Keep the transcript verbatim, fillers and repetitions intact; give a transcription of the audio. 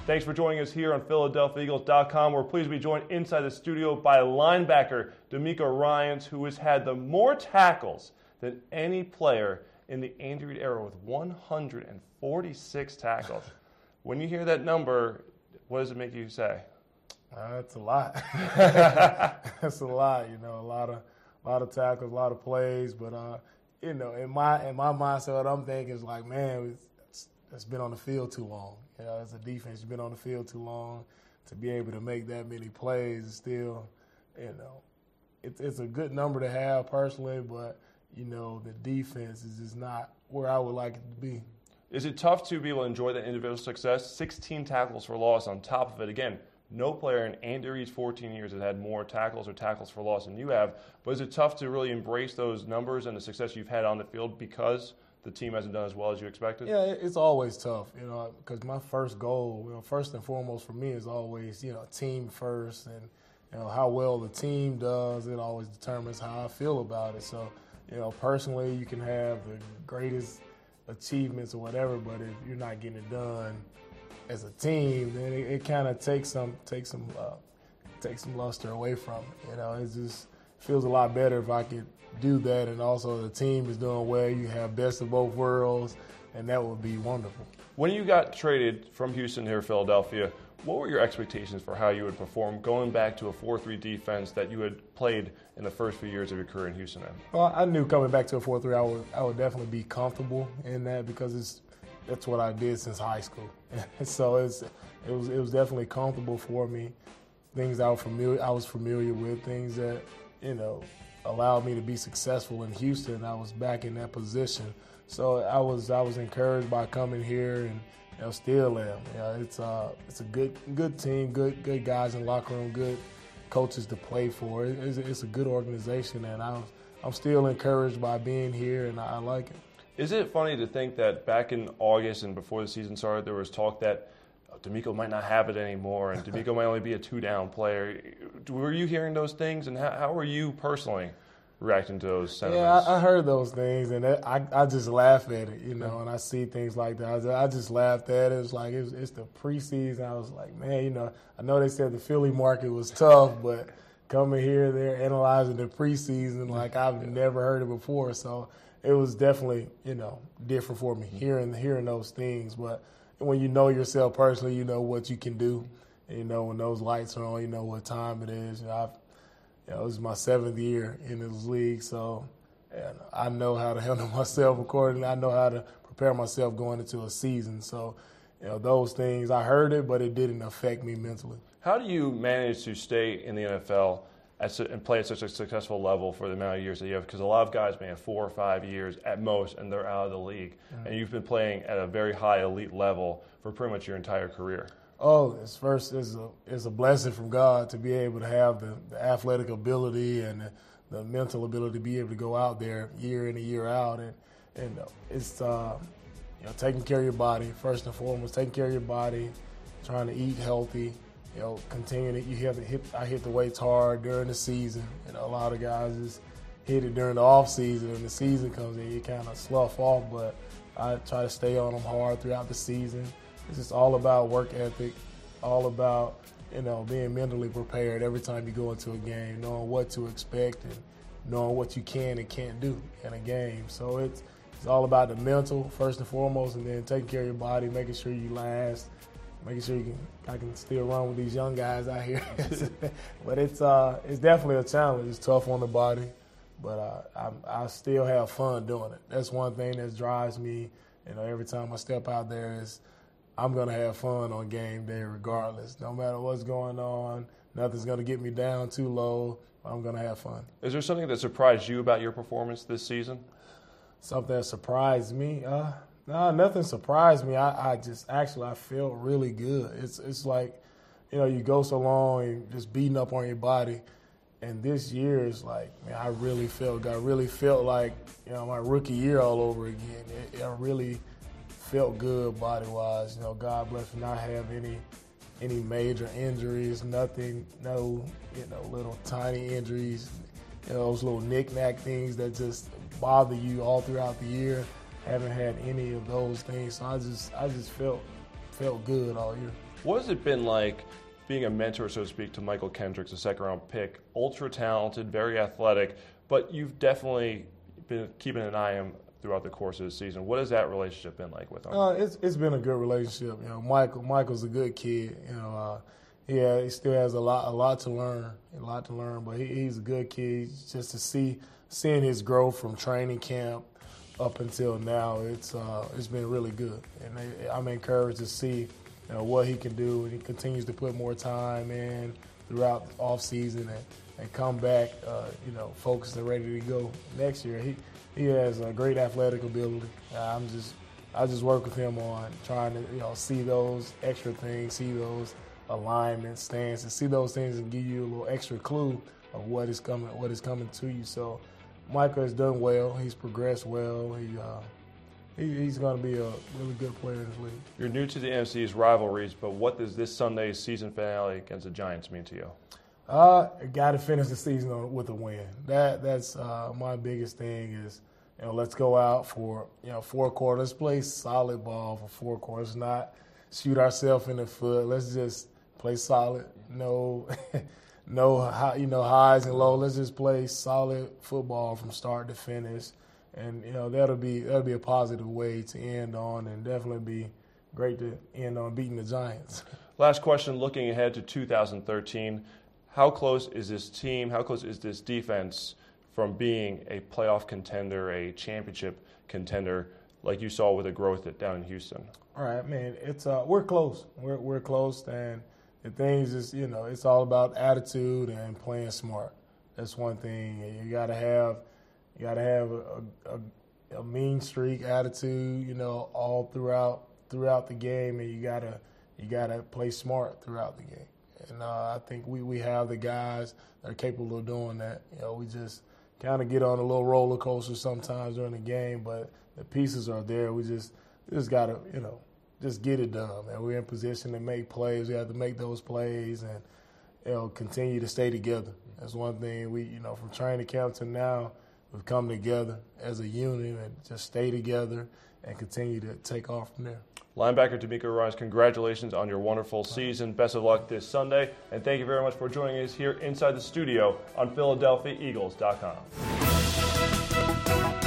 Thanks for joining us here on Philadelphia Eagles dot com. We're pleased to be joined inside the studio by linebacker DeMeco Ryans, who has had the more tackles than any player in the Andy Reid era with one hundred forty-six tackles. When you hear that number, what does it make you say? Uh, it's a lot. It's a lot, you know, a lot of a lot of tackles, a lot of plays. But uh, you know, in my in my mindset, what I'm thinking is like, man, it's, it's been on the field too long. You know, as a defense, you've been on the field too long to be able to make that many plays. Is still, you know, it's it's a good number to have personally, but you know, the defense is just not where I would like it to be. Is it tough to be able to enjoy that individual success? sixteen tackles for loss on top of it. Again, no player in Andy Reid's fourteen years has had more tackles or tackles for loss than you have. But is it tough to really embrace those numbers and the success you've had on the field because the team hasn't done as well as you expected? Yeah, it's always tough, you know, because my first goal, you know, first and foremost for me is always, you know, team first, and you know how well the team does. It always determines how I feel about it. So, you know, personally, you can have the greatest achievements or whatever, but if you're not getting it done as a team, then it, it kind of takes some takes some uh, takes some luster away from it. You know, it just feels a lot better if I could do that, and also the team is doing well. You have best of both worlds, and that would be wonderful. When you got traded from Houston here to Philadelphia, what were your expectations for how you would perform going back to a four three defense that you had played in the first few years of your career in Houston? Well, I knew coming back to a four three, I would I would definitely be comfortable in that because it's that's what I did since high school. So it's it was it was definitely comfortable for me. Things I was familiar I was familiar with, things that, you know, allowed me to be successful in Houston. I was back in that position. So I was I was encouraged by coming here, and you know, still am. You know, it's uh it's a good good team, good good guys in the locker room, good coaches to play for. It's, it's a good organization, and I'm I'm still encouraged by being here, and I, I like it. Is it funny to think that back in August and before the season started, there was talk that DeMeco might not have it anymore, and DeMeco might only be a two-down player? Were you hearing those things, and how, how were you personally reacting to those sentiments? Yeah, I, I heard those things, and that, I I just laugh at it, you know, and I see things like that. I just, I just laughed at it. It's like it's, it's the preseason. I was like, man, you know, I know they said the Philly market was tough, but coming here, they're analyzing the preseason like I've never heard it before. So it was definitely, you know, different for me hearing hearing those things. But when you know yourself personally, you know what you can do. And, you know, when those lights are on, you know what time it is. You know, I've You know, this is my seventh year in this league, so and I know how to handle myself accordingly. I know how to prepare myself going into a season. So, you know, those things, I heard it, but it didn't affect me mentally. How do you manage to stay in the N F L at, and play at such a successful level for the amount of years that you have? Because a lot of guys may have four or five years at most, and they're out of the league. Mm-hmm. And you've been playing at a very high elite level for pretty much your entire career. Oh, it's first it's a it's a blessing from God to be able to have the, the athletic ability and the, the mental ability to be able to go out there year in and year out, and and it's uh, you know, taking care of your body first and foremost, taking care of your body, trying to eat healthy, you know, continuing to, you have to hit I hit the weights hard during the season. You know, a lot of guys just hit it during the off season, and the season comes in, you kind of slough off, but I try to stay on them hard throughout the season. It's just all about work ethic, all about, you know, being mentally prepared every time you go into a game, knowing what to expect and knowing what you can and can't do in a game. So it's it's all about the mental first and foremost, and then taking care of your body, making sure you last, making sure you can I can still run with these young guys out here. But it's uh it's definitely a challenge. It's tough on the body, but uh, I I still have fun doing it. That's one thing that drives me. You know, every time I step out there is, I'm going to have fun on game day regardless. No matter what's going on, nothing's going to get me down too low. I'm going to have fun. Is there something that surprised you about your performance this season? Something that surprised me? Uh, no, nothing surprised me. I, I just actually I felt really good. It's it's like, you know, you go so long and just beating up on your body. And this year is like, man, I really felt, I really felt like, you know, my rookie year all over again. It, it really felt good body-wise. You know, God bless me, not have any any major injuries, nothing, no, you know, little tiny injuries, you know, those little knick-knack things that just bother you all throughout the year. Haven't had any of those things, so I just I just felt felt good all year. What has it been like being a mentor, so to speak, to Michael Kendricks, a second-round pick, ultra-talented, very athletic, but you've definitely been keeping an eye on him throughout the course of the season. What has that relationship been like with him? Uh, it's it's been a good relationship. You know, Michael Michael's a good kid. You know, uh, yeah, he still has a lot a lot to learn, a lot to learn. But he, he's a good kid. Just to see seeing his growth from training camp up until now, it's uh, it's been really good, and they, I'm encouraged to see you know what he can do, and he continues to put more time in throughout the off season and, and come back, uh, you know, focused and ready to go next year. He he has a great athletic ability. Uh, I'm just I just work with him on trying to you know see those extra things, see those alignments, stances, see those things, and give you a little extra clue of what is coming, what is coming to you. So Michael has done well. He's progressed well. He, uh, he he's going to be a really good player in this league. You're new to the N F C's rivalries, but what does this Sunday's season finale against the Giants mean to you? Uh, got to finish the season on, with a win. That that's uh, my biggest thing is, you know, let's go out for you know four quarters, play solid ball for four quarters, not shoot ourselves in the foot. Let's just play solid. No, no, high, you know, highs and lows. Let's just play solid football from start to finish, and you know that'll be that'll be a positive way to end on, and definitely be great to end on beating the Giants. Last question, looking ahead to two thousand thirteen, how close is this team, how close is this defense from being a playoff contender, a championship contender, like you saw with the growth at, down in Houston? All right, man. It's uh, we're close. We're we're close, and the things is, you know, it's all about attitude and playing smart. That's one thing. You gotta have, you gotta have a, a, a mean streak attitude, you know, all throughout throughout the game, and you gotta you gotta play smart throughout the game. And uh, I think we, we have the guys that are capable of doing that. You know, we just kind of get on a little roller coaster sometimes during the game, but the pieces are there. We just just gotta, you know, just get it done, man. We're in position to make plays. We have to make those plays and, you know, continue to stay together. That's one thing we, you know, from training camp to now, we've come together as a unit and just stay together and continue to take off from there. Linebacker DeMeco Ryans, congratulations on your wonderful season. Best of luck this Sunday, and thank you very much for joining us here inside the studio on Philadelphia Eagles dot com.